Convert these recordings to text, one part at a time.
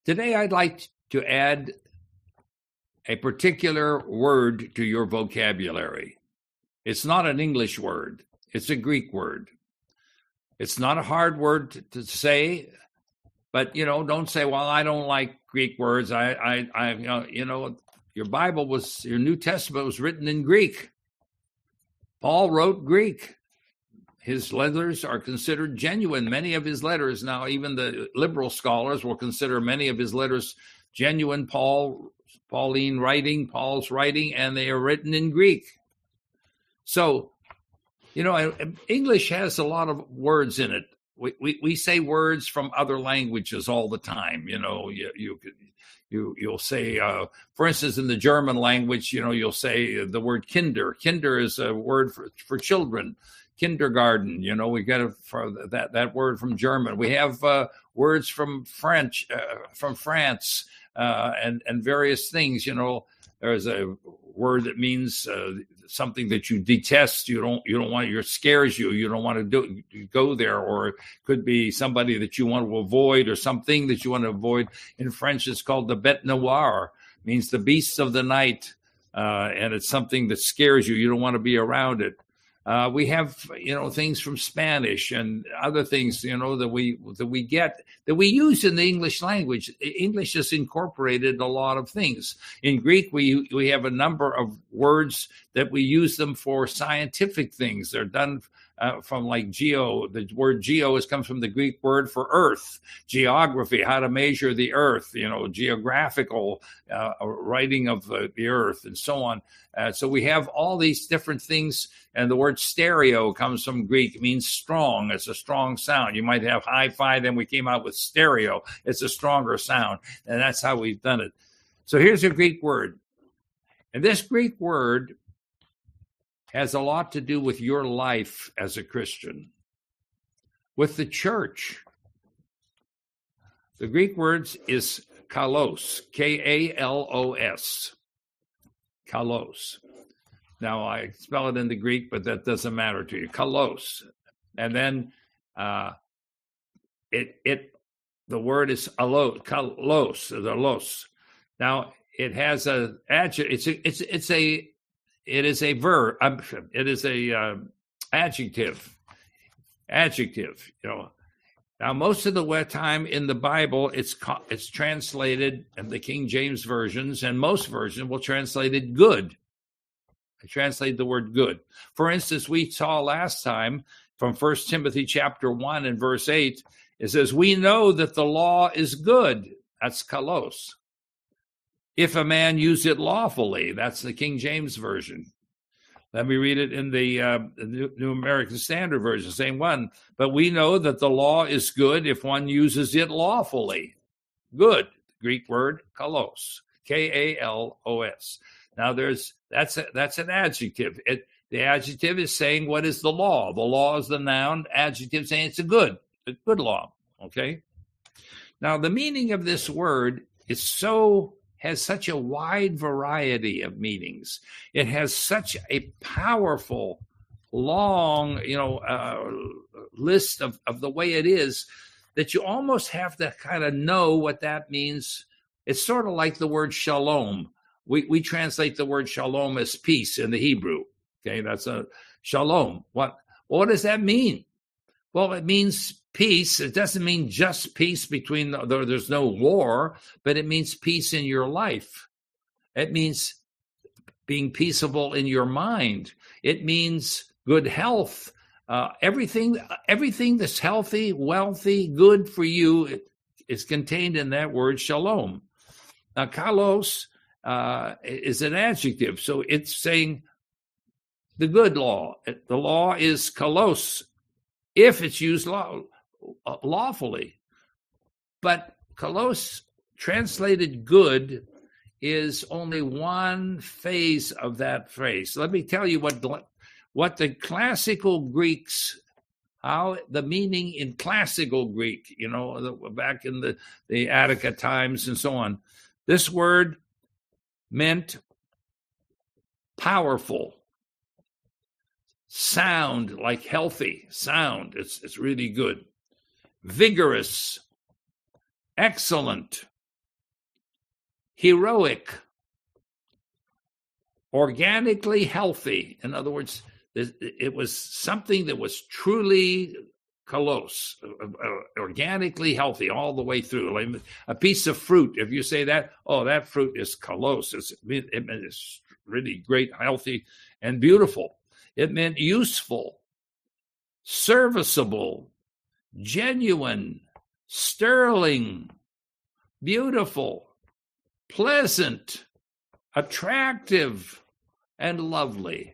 Today, I'd like to add a particular word to your vocabulary. It's not an English word. It's a Greek word. It's not a hard word to say, but, don't say, well, I don't like Greek words. Your your New Testament was written in Greek. Paul wrote Greek. His letters are considered genuine. Many of his letters, now even the liberal scholars will consider many of his letters genuine Pauline writing, Paul's writing, and they are written in Greek. So, English has a lot of words in it. We say words from other languages all the time. You'll say, for instance, in the German language, you'll say the word Kinder. Kinder is a word for children. Kindergarten, we get it for that word from German. We have words from French, from France, and various things. There's a word that means something that you detest. You don't want. It scares you. You don't want to go there. Or it could be somebody that you want to avoid, or something that you want to avoid. In French, it's called the bête noire. It means the beasts of the night, and it's something that scares you. You don't want to be around it. We have, things from Spanish and other things, that we use in the English language. English has incorporated a lot of things. In Greek, we have a number of words that we use them for scientific things. They're done from like geo. The word geo comes from the Greek word for earth, geography, how to measure the earth, geographical writing of the earth, and so on. So we have all these different things, and the word stereo comes from Greek. It means strong. It's a strong sound. You might have hi-fi, then we came out with stereo. It's a stronger sound, and that's how we've done it. So here's a Greek word. And this Greek word has a lot to do with your life as a Christian, with the church. The Greek word is kalos, K-A-L-O-S, kalos. Now, I spell it in the Greek, but that doesn't matter to you, kalos. And then the word is kalos, the los. Now, it has a adjective. It is a verb. It is a adjective. Adjective. Now, most of the time in the Bible, it's translated in the King James versions, and most versions will translate it good. I translate the word good. For instance, we saw last time from 1 Timothy chapter 1 and verse 8, it says, "We know that the law is good." That's kalos. If a man use it lawfully, that's the King James Version. Let me read it in the New American Standard Version, same one. "But we know that the law is good if one uses it lawfully." Good, Greek word, kalos, K-A-L-O-S. Now that's an adjective. The adjective is saying what is the law. The law is the noun. Adjective saying it's a good law. Okay. Now the meaning of this word has such a wide variety of meanings. It has such a powerful, long, list of the way it is that you almost have to kind of know what that means. It's sort of like the word shalom. We translate the word shalom as peace in the Hebrew. Okay, that's a shalom. What does that mean? Well, it means peace. It doesn't mean just peace between there's no war, but it means peace in your life. It means being peaceable in your mind. It means good health. Everything that's healthy, wealthy, good for you is contained in that word shalom. Now, kalos is an adjective, so it's saying the good law. The law is kalos if it's used lawfully. But kalos, translated good, is only one phase of that phrase. Let me tell you what the classical Greeks, how the meaning in classical Greek, back in the Attica times and so on. This word meant powerful, sound, like healthy sound. It's really good. Vigorous, excellent, heroic, organically healthy. In other words, it was something that was truly kalos, organically healthy all the way through. Like a piece of fruit, if you say that, oh, that fruit is kalos. It's really great, healthy, and beautiful. It meant useful, serviceable, genuine, sterling, beautiful, pleasant, attractive, and lovely.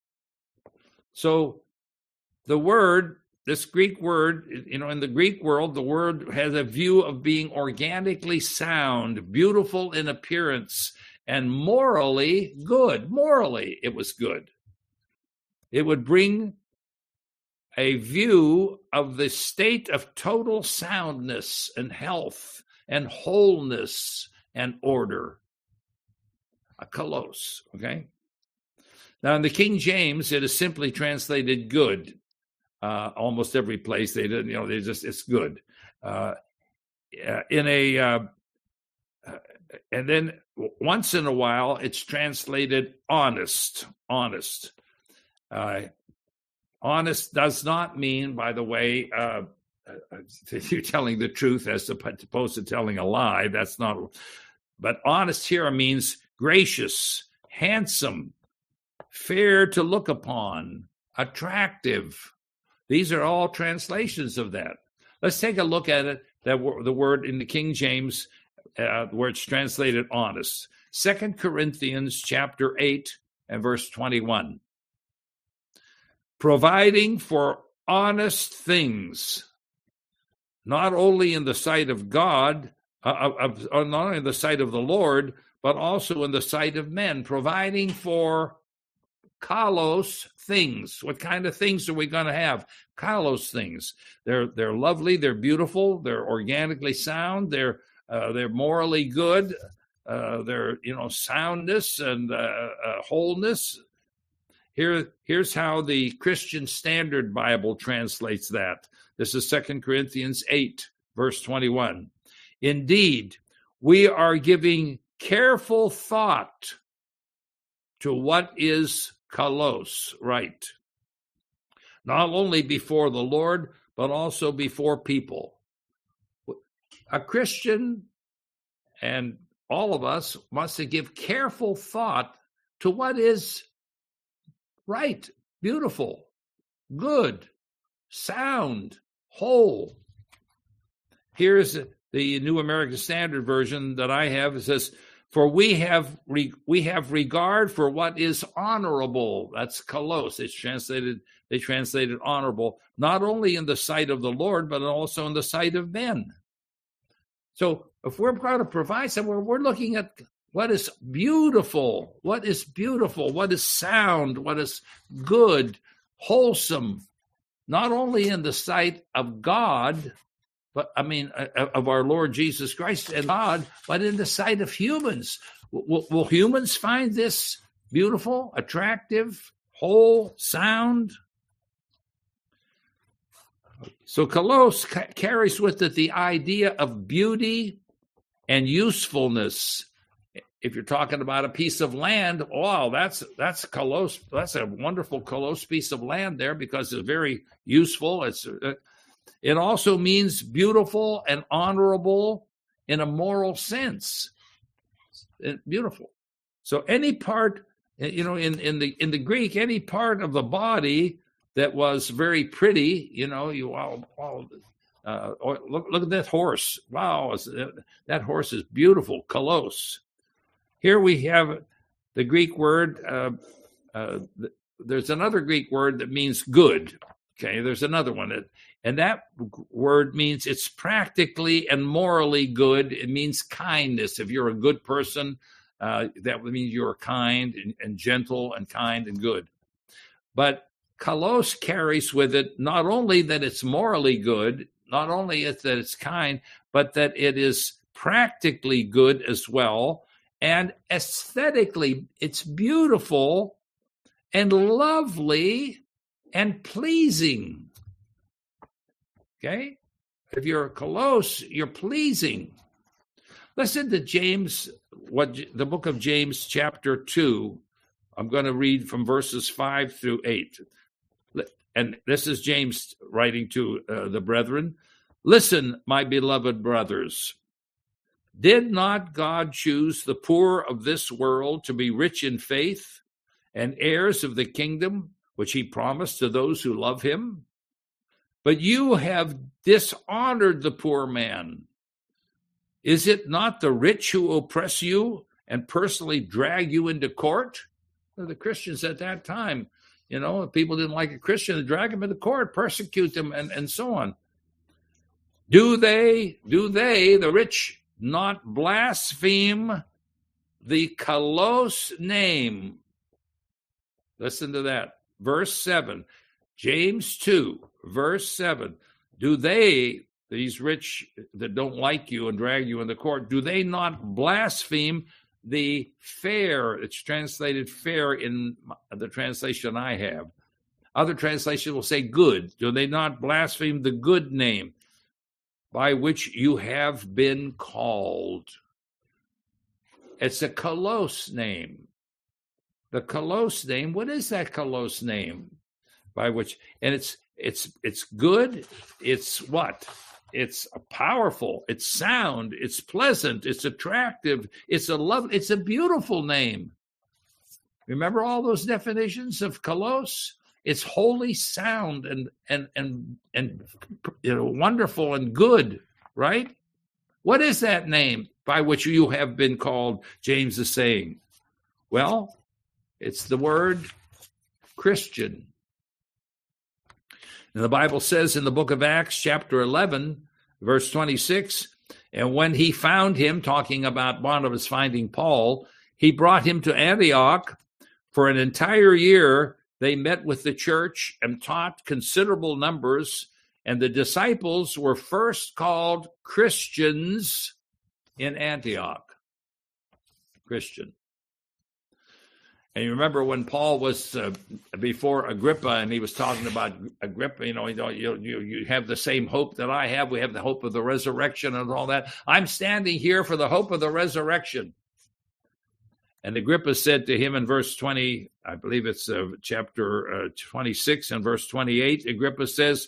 So the word, this Greek word, in the Greek world, the word has a view of being organically sound, beautiful in appearance, and morally good. Morally, it was good. It would bring a view of the state of total soundness and health and wholeness and order. A kalos, okay? Now, in the King James, it is simply translated good. Almost every place they did, it's good. And then once in a while, it's translated honest. Honest. Honest does not mean, by the way, you're telling the truth as opposed to telling a lie. That's not. But honest here means gracious, handsome, fair to look upon, attractive. These are all translations of that. Let's take a look at it, the word in the King James, where it's translated honest. 2 Corinthians chapter 8 and verse 21. Providing for honest things, not only in the sight of God, not only in the sight of the Lord, but also in the sight of men, providing for kalos things. What kind of things are we going to have? Kalos things. They're lovely. They're beautiful. They're organically sound. They're morally good. They're soundness and wholeness. Here's how the Christian Standard Bible translates that. This is 2 Corinthians 8, verse 21. Indeed, we are giving careful thought to what is kalos, right? Not only before the Lord, but also before people. A Christian, and all of us, wants to give careful thought to what is right, beautiful, good, sound, whole. Here's the New American Standard Version that I have. It says, for we have regard for what is honorable. That's kalos. They translated honorable, not only in the sight of the Lord, but also in the sight of men. So if we're going to provide somewhere, we're looking at what is beautiful, what is sound, what is good, wholesome, not only in the sight of God, but of our Lord Jesus Christ and God, but in the sight of humans. Will humans find this beautiful, attractive, whole, sound? So kalos carries with it the idea of beauty and usefulness. If you're talking about a piece of land, wow, that's kalos. That's a wonderful kalos piece of land there because it's very useful. It also means beautiful and honorable in a moral sense. Beautiful. So any part, in the Greek, any part of the body that was very pretty, look at that horse. Wow, that horse is beautiful, kalos. Here we have the Greek word. There's another Greek word that means good. Okay, there's another one. And that word means it's practically and morally good. It means kindness. If you're a good person, that would mean you're kind and gentle and kind and good. But kalos carries with it not only that it's morally good, not only that it's kind, but that it is practically good as well. And aesthetically, it's beautiful and lovely and pleasing. Okay? If you're a kalos, you're pleasing. Listen to James what the book of James, chapter 2. I'm going to read from verses 5 through 8. And this is James writing to the brethren. Listen, my beloved brothers. Did not God choose the poor of this world to be rich in faith and heirs of the kingdom which he promised to those who love him? But you have dishonored the poor man. Is it not the rich who oppress you and personally drag you into court? The Christians at that time, if people didn't like a Christian, they drag them into court, persecute them, and so on. Do they, the rich, not blaspheme the kalos name? Listen to that. Verse 7, James 2, verse 7. Do they, these rich that don't like you and drag you in the court, do they not blaspheme the fair? It's translated fair in the translation I have. Other translations will say good. Do they not blaspheme the good name by which you have been called? It's a kalos name. The kalos name, what is that kalos name? By which, and it's good, it's what? It's powerful, it's sound, it's pleasant, it's attractive, it's a beautiful name. Remember all those definitions of kalos? It's holy, sound, and wonderful and good, right? What is that name by which you have been called? James is saying. Well, it's the word Christian. And the Bible says in the book of Acts, chapter 11, verse 26, and when he found him, talking about Barnabas finding Paul, he brought him to Antioch. For an entire year, they met with the church and taught considerable numbers, and the disciples were first called Christians in Antioch. Christian. And you remember when Paul was before Agrippa, and he was talking about Agrippa, you have the same hope that I have. We have the hope of the resurrection and all that. I'm standing here for the hope of the resurrection. And Agrippa said to him in verse 20, I believe it's chapter 26 and verse 28, Agrippa says,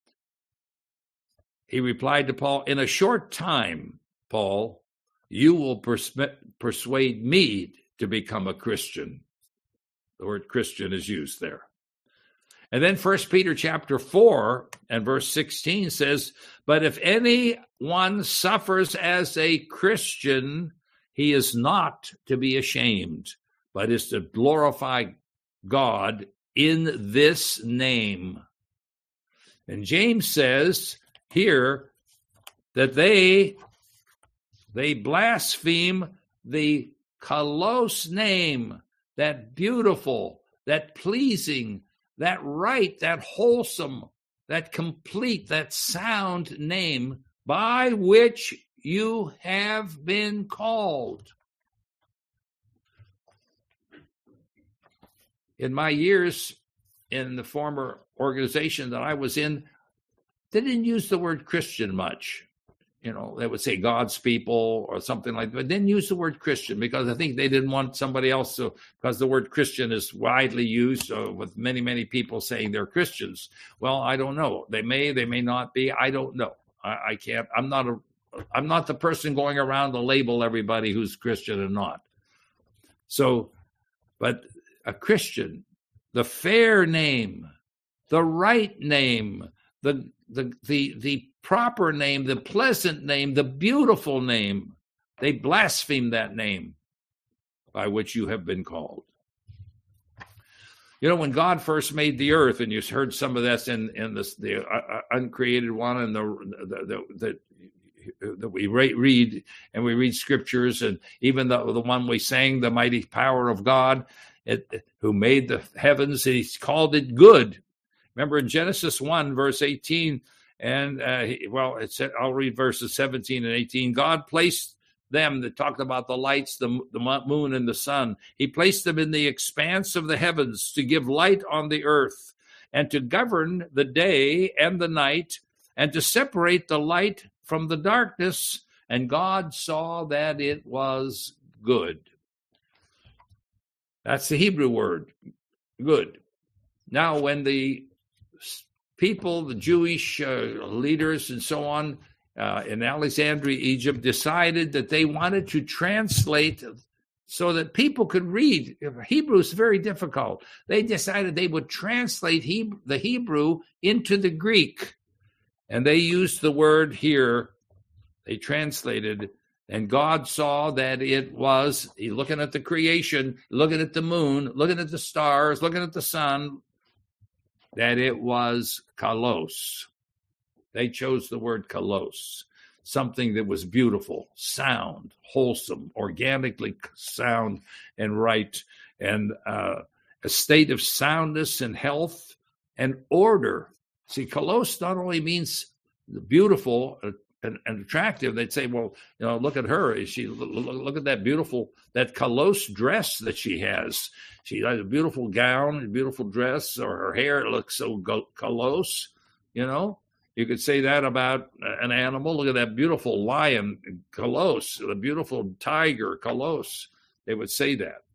he replied to Paul, in a short time, Paul, you will persuade me to become a Christian. The word Christian is used there. And then 1 Peter chapter 4 and verse 16 says, but if anyone suffers as a Christian, he is not to be ashamed, but is to glorify God in this name. And James says here that they blaspheme the kalos name, that beautiful, that pleasing, that right, that wholesome, that complete, that sound name by which you have been called. In my years in the former organization that I was in, they didn't use the word Christian much. They would say God's people or something like that. But didn't use the word Christian because I think they didn't want somebody else to, because the word Christian is widely used with many, many people saying they're Christians. Well, I don't know. They may not be. I don't know. I can't. I'm not the person going around to label everybody who's Christian or not. So, but a Christian, the fair name, the right name, the proper name, the pleasant name, the beautiful name, they blaspheme that name by which you have been called. When God first made the earth, and you heard some of that in the uncreated one, and that we read, and we read scriptures, and even the one we sang, the mighty power of God, who made the heavens, he called it good. Remember in Genesis 1, verse 18, and it said, I'll read verses 17 and 18. God placed them, that talked about the lights, the moon and the sun. He placed them in the expanse of the heavens to give light on the earth and to govern the day and the night and to separate the light from the darkness. And God saw that it was good. That's the Hebrew word, good. Now, when the people, the Jewish leaders and so on in Alexandria, Egypt, decided that they wanted to translate so that people could read. Hebrew is very difficult. They decided they would translate the Hebrew into the Greek. And they used the word here, they translated, and God saw that it was, looking at the creation, looking at the moon, looking at the stars, looking at the sun, that it was kalos. They chose the word kalos, something that was beautiful, sound, wholesome, organically sound and right, and a state of soundness and health and order. See, kalos not only means beautiful and attractive. They'd say, well, look at her. Look at that beautiful, that kalos dress that she has. She has a beautiful gown, a beautiful dress, or her hair looks so kalos. You could say that about an animal. Look at that beautiful lion, kalos, the beautiful tiger, kalos. They would say that.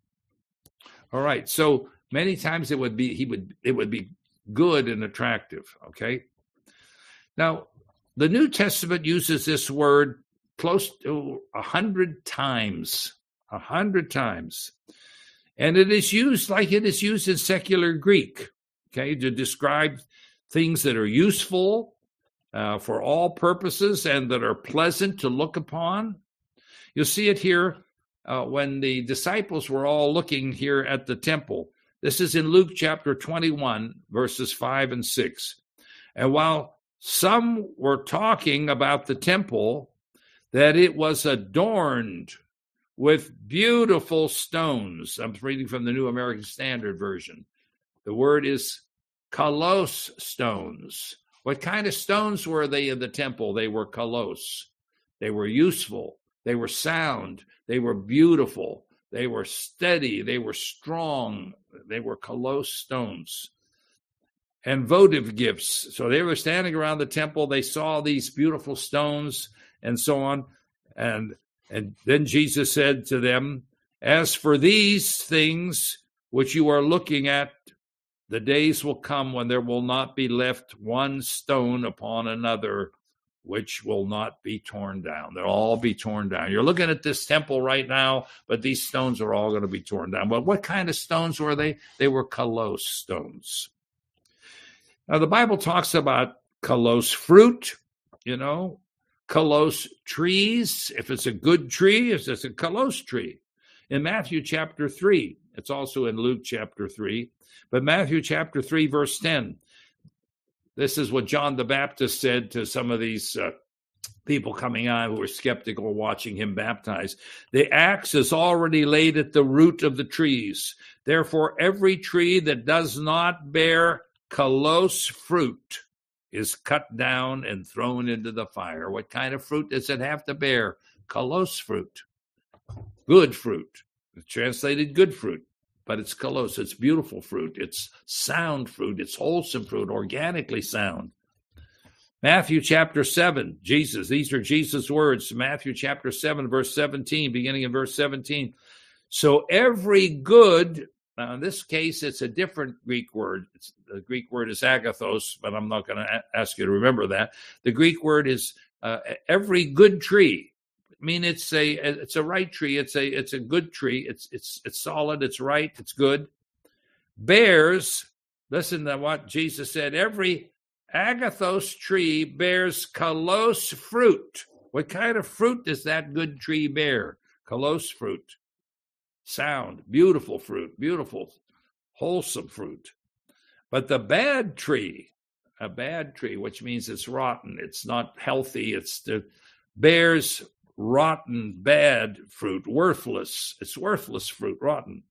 All right. So many times it would be good and attractive. Okay. Now, the New Testament uses this word close to 100 times. 100 times. And it is used like it is used in secular Greek, okay, to describe things that are useful for all purposes and that are pleasant to look upon. You'll see it here when the disciples were all looking here at the temple. This is in Luke chapter 21, verses 5 and 6. And while some were talking about the temple, that it was adorned with beautiful stones. I'm reading from the New American Standard Version. The word is kalos stones. What kind of stones were they in the temple? They were kalos. They were useful. They were sound. They were beautiful. They were steady. They were strong. They were kalos stones. And votive gifts. So they were standing around the temple. They saw these beautiful stones and so on. And then Jesus said to them, as for these things which you are looking at, the days will come when there will not be left one stone upon another, which will not be torn down. They'll all be torn down. You're looking at this temple right now, but these stones are all going to be torn down. But what kind of stones were they? They were kalos stones. Now, the Bible talks about kalos fruit, kalos trees. If it's a good tree, it's a kalos tree. In Matthew chapter 3, it's also in Luke chapter 3, but Matthew chapter 3, verse 10, this is what John the Baptist said to some of these people coming on who were skeptical watching him baptize. The axe is already laid at the root of the trees. Therefore, every tree that does not bear kalos fruit is cut down and thrown into the fire. What kind of fruit does it have to bear? Kalos fruit. Good fruit. It's translated good fruit, but it's kalos. It's beautiful fruit. It's sound fruit. It's wholesome fruit, organically sound. Matthew chapter 7, these are Jesus' words. Matthew chapter 7, verse 17, beginning in verse 17. So every good, now in this case, it's a different Greek word. The Greek word is agathos, but I'm not going to ask you to remember that. The Greek word is every good tree. I mean, it's a right tree. It's a good tree. It's solid. It's right. It's good. Bears. Listen to what Jesus said. Every agathos tree bears kalos fruit. What kind of fruit does that good tree bear? Kalos fruit. Sound, beautiful fruit, beautiful, wholesome fruit. But the bad tree, which means it's rotten, it's not healthy, bears rotten, bad fruit, worthless. It's worthless fruit, rotten.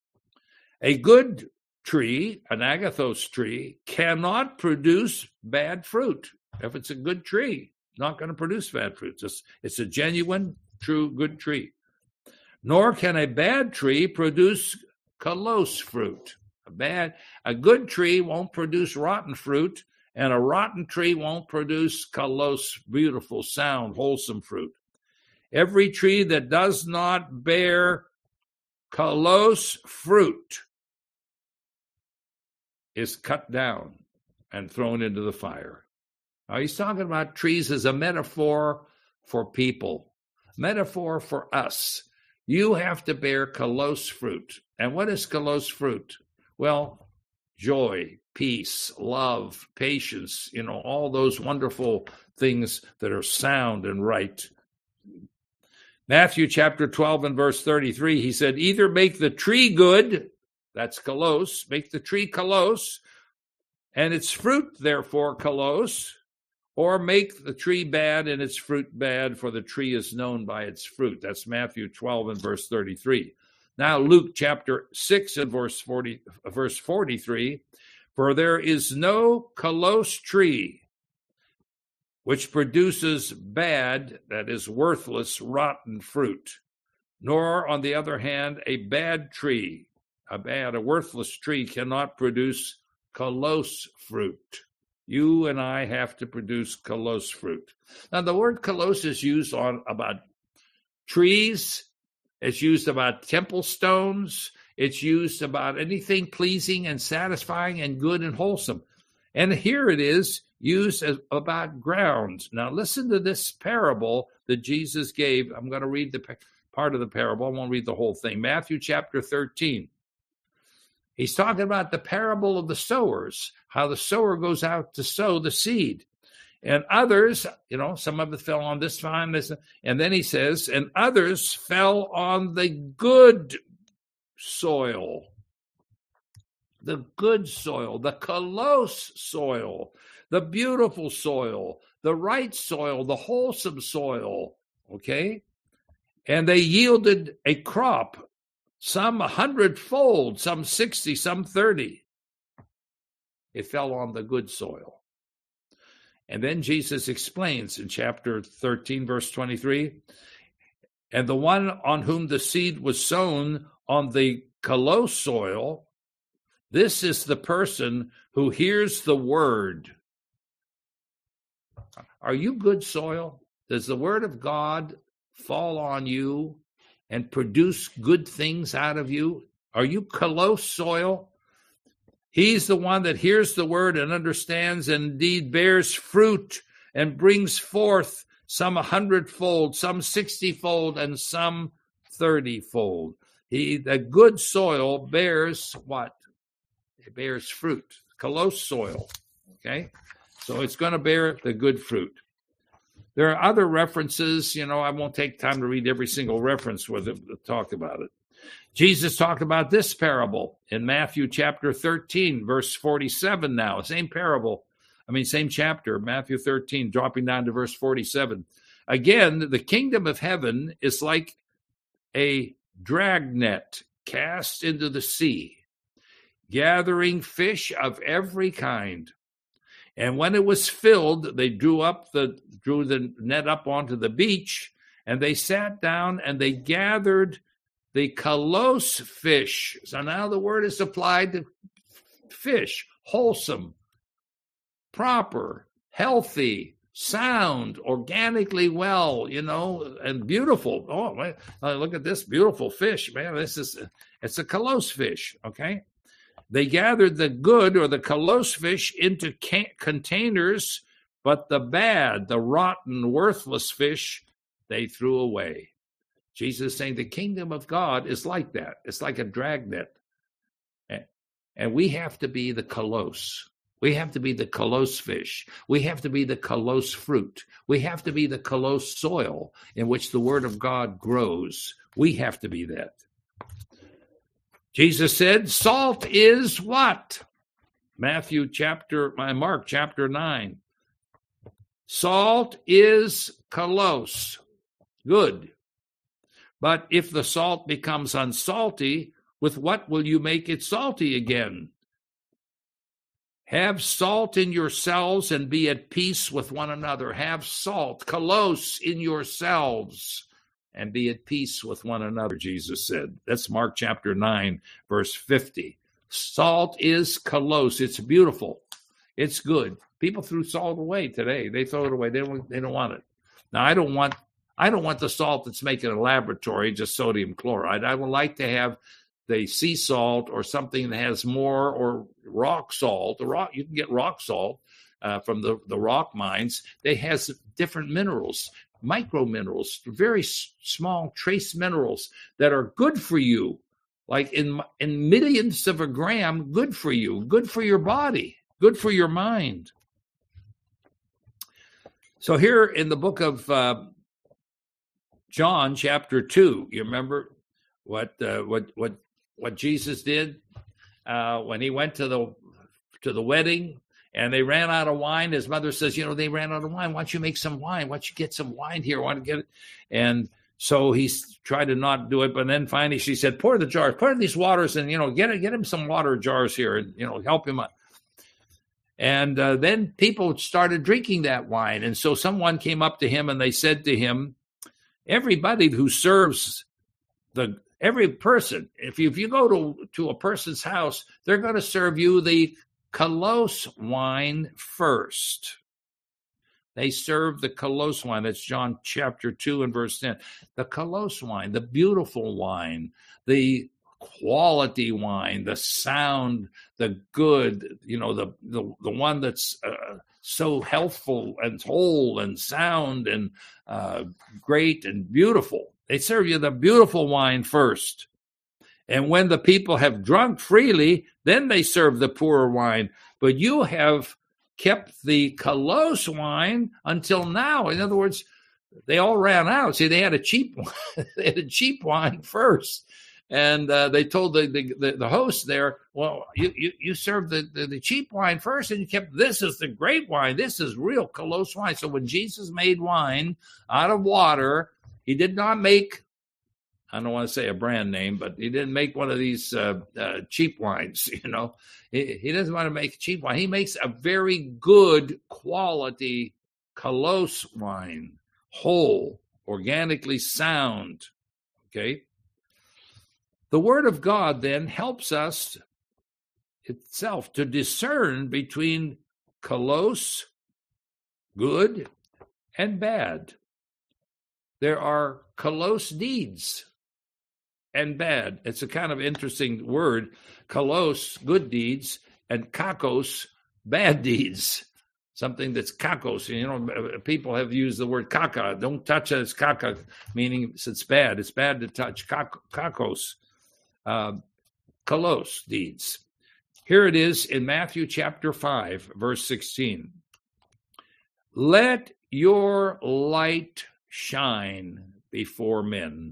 A good tree, an agathos tree, cannot produce bad fruit. If it's a good tree, it's not going to produce bad fruit. It's a genuine, true, good tree. Nor can a bad tree produce kalos fruit. A good tree won't produce rotten fruit, and a rotten tree won't produce kalos, beautiful, sound, wholesome fruit. Every tree that does not bear kalos fruit is cut down and thrown into the fire. Now, he's talking about trees as a metaphor for people, metaphor for us. You have to bear kalos fruit. And what is kalos fruit? Well, joy, peace, love, patience, all those wonderful things that are sound and right. Matthew chapter 12 and verse 33, he said, either make the tree good, that's kalos, make the tree kalos, and its fruit, therefore, kalos, or make the tree bad and its fruit bad, for the tree is known by its fruit. That's Matthew 12 and verse 33. Now, Luke chapter 6 and verse 43, for there is no kalos tree which produces bad, that is worthless, rotten fruit, nor, on the other hand, a bad tree, a worthless tree cannot produce kalos fruit. You and I have to produce kalos fruit. Now, the word kalos is used about trees. It's used about temple stones. It's used about anything pleasing and satisfying and good and wholesome. And here it is used about ground. Now, listen to this parable that Jesus gave. I'm going to read the part of the parable. I won't read the whole thing. Matthew chapter 13. He's talking about the parable of the sowers, how the sower goes out to sow the seed. And others, some of it fell on this vine, and then he says, and others fell on the good soil. The good soil, the kalos soil, the beautiful soil, the right soil, the wholesome soil, okay? And they yielded a crop, some 100-fold, some 60, some 30. It fell on the good soil. And then Jesus explains in chapter 13, verse 23, and the one on whom the seed was sown on the kalos soil, this is the person who hears the word. Are you good soil? Does the word of God fall on you and produce good things out of you? Are you kalos soil? He's the one that hears the word and understands and indeed bears fruit and brings forth some 100-fold, some 60-fold, and some 30-fold. The good soil bears what? It bears fruit. Kalos soil. Okay? So it's going to bear the good fruit. There are other references. I won't take time to read every single reference with it, talk about it. Jesus talked about this parable in Matthew chapter 13, verse 47 now. Same chapter, Matthew 13, dropping down to verse 47. Again, the kingdom of heaven is like a dragnet cast into the sea, gathering fish of every kind. And when it was filled, they drew the net up onto the beach, and they sat down and they gathered the kalos fish. So now the word is applied to fish, wholesome, proper, healthy, sound, organically well, and beautiful. Oh, look at this beautiful fish, man. It's a kalos fish, okay? They gathered the good or the kalos fish into containers, but the bad, the rotten, worthless fish, they threw away. Jesus is saying the kingdom of God is like that. It's like a dragnet. And we have to be the kalos. We have to be the kalos fish. We have to be the kalos fruit. We have to be the kalos soil in which the word of God grows. We have to be that. Jesus said, salt is what? Mark chapter 9. Salt is kalos, good. But if the salt becomes unsalty, with what will you make it salty again? Have salt in yourselves and be at peace with one another. Have salt, kalos, in yourselves and be at peace with one another, Jesus said. That's Mark chapter 9, verse 50. Salt is kalos. It's beautiful. It's good. People threw salt away today. They throw it away. They don't want it. Now, I don't want I don't want the salt that's making a laboratory, just sodium chloride. I would like to have the sea salt or something that has more, or rock salt. You can get rock salt from the rock mines. They has different minerals, micro minerals, very small trace minerals that are good for you, like in millionths of a gram, good for you, good for your body, good for your mind. So here in the book of John, chapter 2, you remember what Jesus did when he went to the wedding and they ran out of wine. His mother says, they ran out of wine. Why don't you make some wine? Why don't you get some wine here? Want to get it? And so he tried to not do it, but then finally she said, pour the jars, pour these waters, and get him some water jars here, and help him out. And then people started drinking that wine. And so someone came up to him and they said to him, everybody who serves every person, if you go to a person's house, they're going to serve you the Colose wine first. They serve the Colose wine. That's John chapter 2 and verse 10. The Colose wine, the beautiful wine, the quality wine, the sound, the good, the one that's so healthful and whole and sound and great and beautiful. They serve you the beautiful wine first. And when the people have drunk freely, then they serve the poorer wine. But you have kept the Colose wine until now. In other words, they all ran out. See, they had a cheap wine. They had a cheap wine first. And they told the host there, well, you served the cheap wine first, and you kept, this is the great wine. This is real Colose wine. So when Jesus made wine out of water, he did not make, I don't want to say a brand name, but he didn't make one of these cheap wines, He doesn't want to make cheap wine. He makes a very good quality Colose wine, whole, organically sound, okay? The Word of God then helps us itself to discern between Colose, good, and bad. There are Colose deeds and bad. It's a kind of interesting word. Colose, good deeds, and kakos, bad deeds. Something that's kakos. People have used the word kaka. Don't touch it. It's kaka, meaning it's bad. It's bad to touch kakos. Colose deeds. Here it is in Matthew chapter 5, verse 16. Let your light shine before men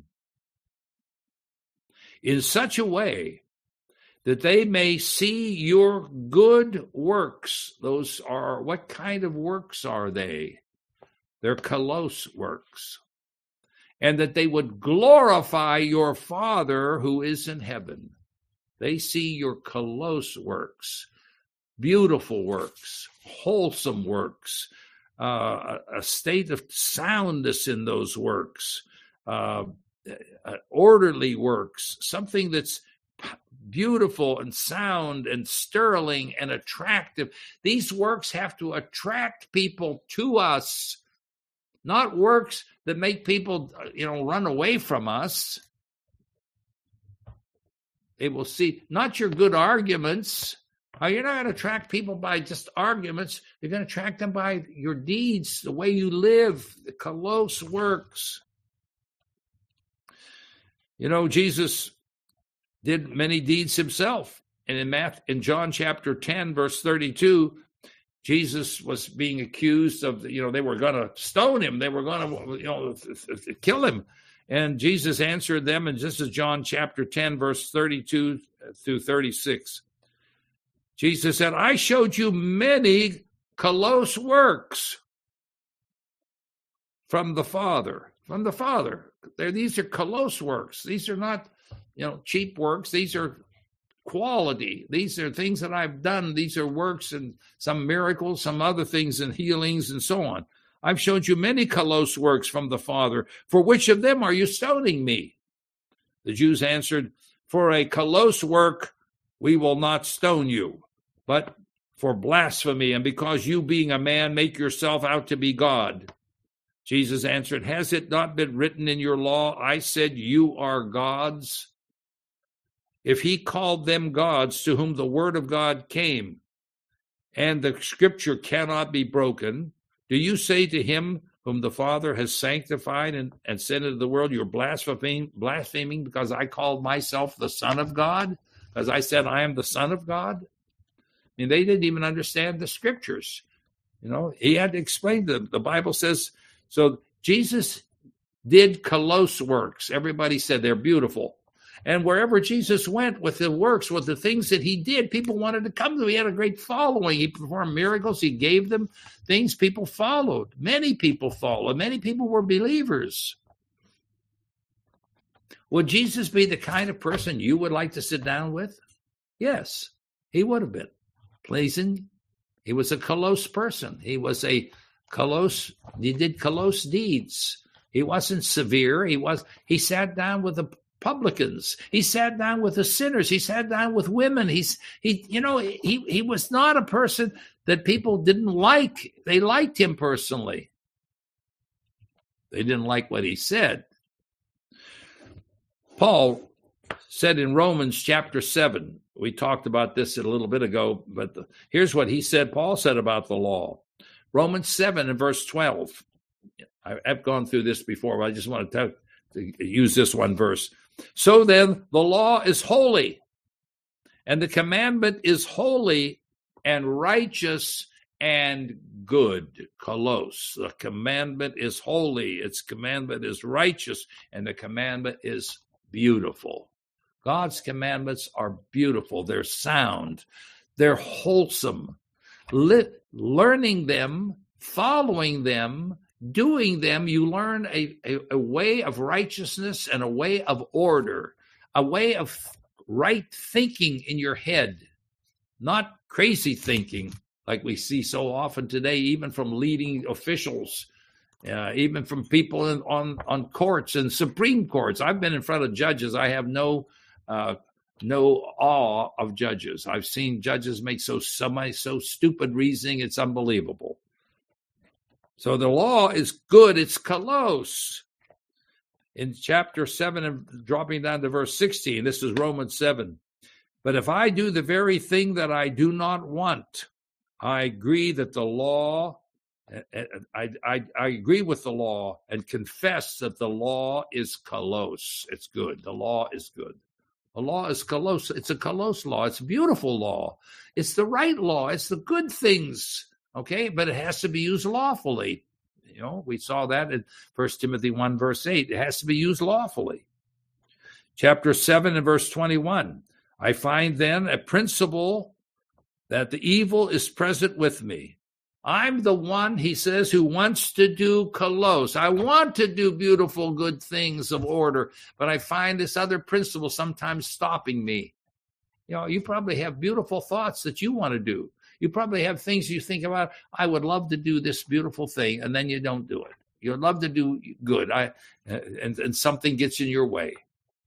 in such a way that they may see your good works. Those are, what kind of works are they? They're Colose works. And that they would glorify your Father who is in heaven. They see your Colose works, beautiful works, wholesome works, a state of soundness in those works, orderly works, something that's beautiful and sound and sterling and attractive. These works have to attract people to us, not works that make people, run away from us. They will see, not your good arguments. You're not going to attract people by just arguments. You're going to attract them by your deeds, the way you live, the Colose works. Jesus did many deeds himself. And in John chapter 10, verse 32, Jesus was being accused of, they were going to stone him. They were going to, kill him. And Jesus answered them, and this is John chapter 10, verse 32 through 36. Jesus said, I showed you many Colose works from the Father. From the Father. These are Colose works. These are not, cheap works. These are quality. These are things that I've done. These are works and some miracles, some other things and healings and so on. I've showed you many Colose works from the Father. For which of them are you stoning me? The Jews answered, for a Colose work we will not stone you, but for blasphemy, and because you being a man make yourself out to be God. Jesus answered, has it not been written in your law, I said you are gods? If he called them gods to whom the word of God came, and the scripture cannot be broken, do you say to him whom the Father has sanctified and sent into the world, you're blaspheming because I called myself the Son of God? Because I said I am the Son of God? I mean, they didn't even understand the scriptures. He had to explain them. The Bible says, so Jesus did Kolos works. Everybody said they're beautiful. And wherever Jesus went with the works, with the things that he did, people wanted to come to him. He had a great following. He performed miracles. He gave them things people followed. Many people followed. Many people were believers. Would Jesus be the kind of person you would like to sit down with? Yes, he would have been. Pleasing. He was a Kolos person. He was a Kolos. He did Kolos deeds. He wasn't severe. He sat down with the publicans. He sat down with the sinners. He sat down with women. He was not a person that people didn't like. They liked him personally. They didn't like what he said. Paul said in Romans chapter 7, we talked about this a little bit ago, but here's what he said, Paul said about the law. Romans 7 and verse 12. I've gone through this before, but I just want to use this one verse. So then, the law is holy, and the commandment is holy and righteous and good. Kolos. The commandment is holy, its commandment is righteous, and the commandment is beautiful. God's commandments are beautiful. They're sound. They're wholesome. Learning them, following them, doing them, you learn a way of righteousness and a way of order, a way of right thinking in your head, not crazy thinking like we see so often today, even from leading officials, even from people on courts and Supreme Courts. I've been in front of judges. I have no awe of judges. I've seen judges make so stupid reasoning, it's unbelievable. So the law is good. It's Kolos. In chapter 7, and dropping down to verse 16, this is Romans 7. But if I do the very thing that I do not want, I agree that the law, I agree with the law and confess that the law is Kolos. It's good. The law is good. The law is Kolos. It's a Kolos law. It's a beautiful law. It's the right law. It's the good things. Okay, but it has to be used lawfully. We saw that in 1 Timothy 1, verse 8. It has to be used lawfully. Chapter 7 and verse 21. I find then a principle that the evil is present with me. I'm the one, he says, who wants to do Kolos. I want to do beautiful, good things of order, but I find this other principle sometimes stopping me. You probably have beautiful thoughts that you want to do. You probably have things you think about. I would love to do this beautiful thing, and then you don't do it. You'd love to do good, and something gets in your way.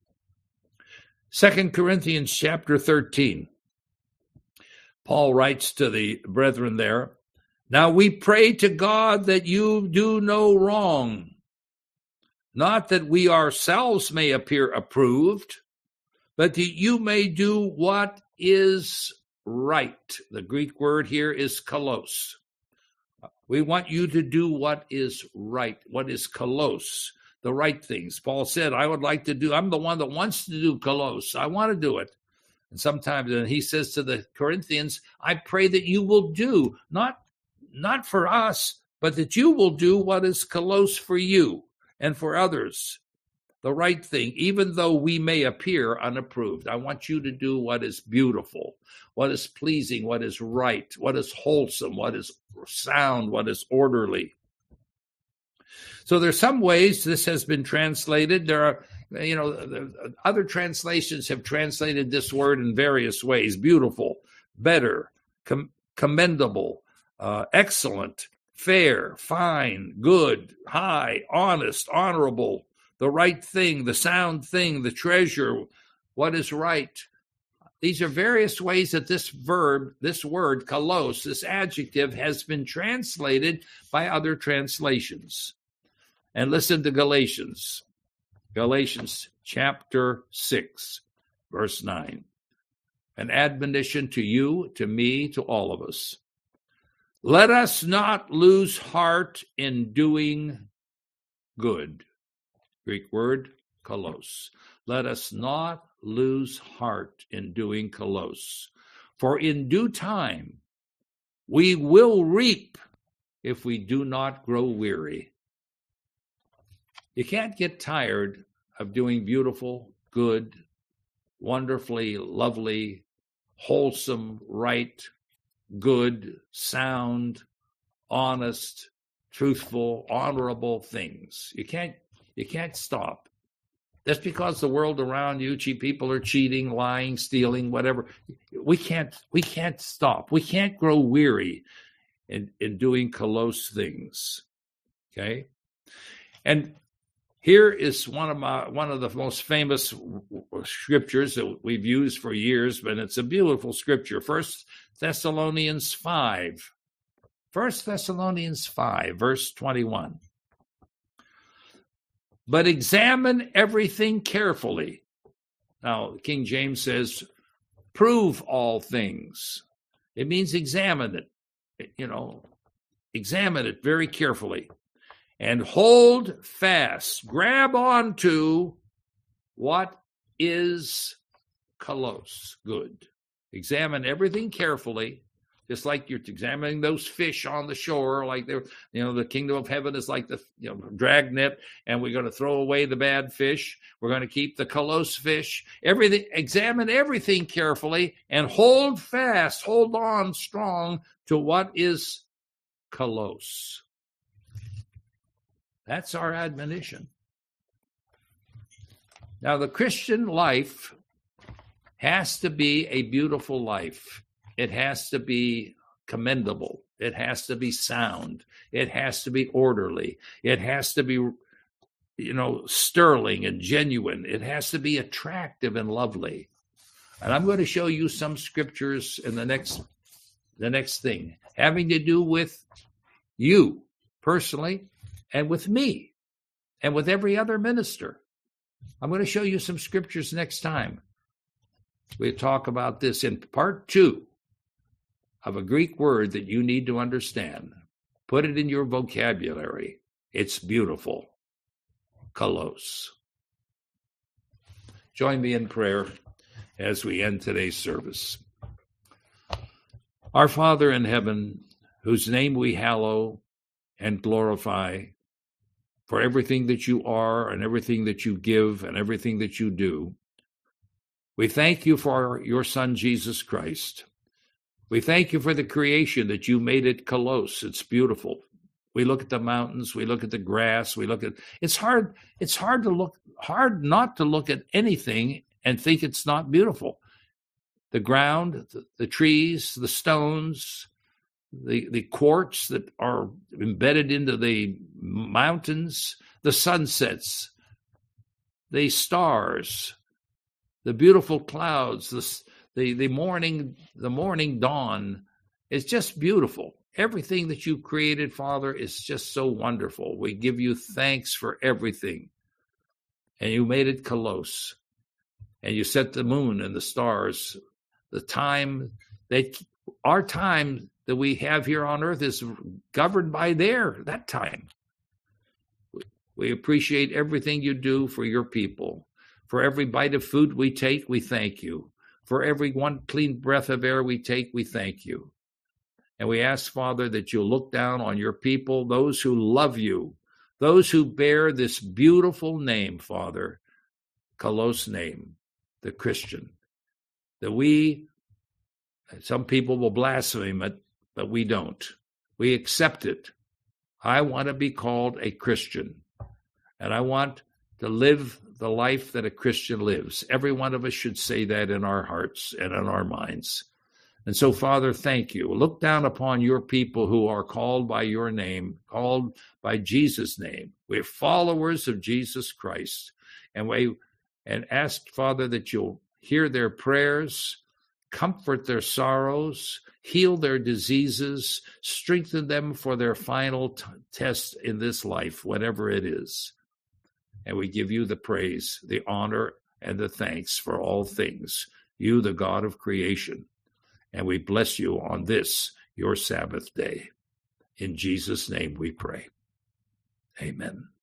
2 Corinthians chapter 13. Paul writes to the brethren there, now we pray to God that you do no wrong, not that we ourselves may appear approved, but that you may do what is right. The Greek word here is Kolos. We want you to do what is right, what is Kolos, the right things. Paul said, I'm the one that wants to do Kolos. I want to do it. And sometimes he says to the Corinthians, I pray that you will do, not for us, but that you will do what is Kolos for you and for others, the right thing, even though we may appear unapproved. I want you to do what is beautiful, what is pleasing, what is right, what is wholesome, what is sound, what is orderly. So there's some ways this has been translated. There are, other translations have translated this word in various ways: beautiful, better, commendable, excellent, fair, fine, good, high, honest, honorable, the right thing, the sound thing, the treasure, what is right. These are various ways that this word, Kolos, this adjective, has been translated by other translations. And listen to Galatians. Galatians chapter 6, verse 9. An admonition to you, to me, to all of us. Let us not lose heart in doing good. Greek word, kalos. Let us not lose heart in doing kalos. For in due time we will reap if we do not grow weary. You can't get tired of doing beautiful, good, wonderfully lovely, wholesome, right, good, sound, honest, truthful, honorable things. You can't stop. That's because the world around you, people are cheating, lying, stealing, whatever. We can't stop. We can't grow weary in doing kalos things. Okay? And here is one of the most famous scriptures that we've used for years, but it's a beautiful scripture. 1 Thessalonians 5. 1 Thessalonians 5, verse 21. But examine everything carefully. Now, King James says, prove all things. It means examine it. Examine it very carefully. And hold fast, grab onto what is kalos, good. Examine everything carefully, just like you're examining those fish on the shore, like they're, the kingdom of heaven is like the dragnet, and we're going to throw away the bad fish. We're going to keep the kalos fish. Everything, examine everything carefully and hold fast, hold on strong to what is kalos. That's our admonition. Now, the Christian life has to be a beautiful life. It has to be commendable. It has to be sound. It has to be orderly. It has to be, sterling and genuine. It has to be attractive and lovely. And I'm going to show you some scriptures in the next thing, having to do with you personally, and with me, and with every other minister. I'm going to show you some scriptures next time. We'll talk about this in part 2 of a Greek word that you need to understand. Put it in your vocabulary. It's beautiful. Kalos. Join me in prayer as we end today's service. Our Father in heaven, whose name we hallow and glorify, for everything that you are and everything that you give and everything that you do. We thank you for your Son, Jesus Christ. We thank you for the creation that you made it kalos. It's beautiful. We look at the mountains, we look at the grass, it's hard not to look at anything and think it's not beautiful. The ground, the trees, the stones, the quartz that are embedded into the mountains, the sunsets, the stars, the beautiful clouds, the morning dawn is just beautiful. Everything that you created, Father, is just so wonderful. We give you thanks for everything. And you made it kalos. And you set the moon and the stars. Our time that we have here on earth is governed by that time. We appreciate everything you do for your people. For every bite of food we take, we thank you. For every one clean breath of air we take, we thank you. And we ask, Father, that you'll look down on your people, those who love you, those who bear this beautiful name, Father, kalos name, the Christian, that some people will blaspheme it, but we don't. We accept it. I want to be called a Christian, and I want to live the life that a Christian lives. Every one of us should say that in our hearts and in our minds. And so, Father, thank you. Look down upon your people who are called by your name, called by Jesus' name. We're followers of Jesus Christ. And ask, Father, that you'll hear their prayers, comfort their sorrows, heal their diseases, strengthen them for their final test in this life, whatever it is. And we give you the praise, the honor, and the thanks for all things, you, the God of creation. And we bless you on this, your Sabbath day. In Jesus' name we pray. Amen.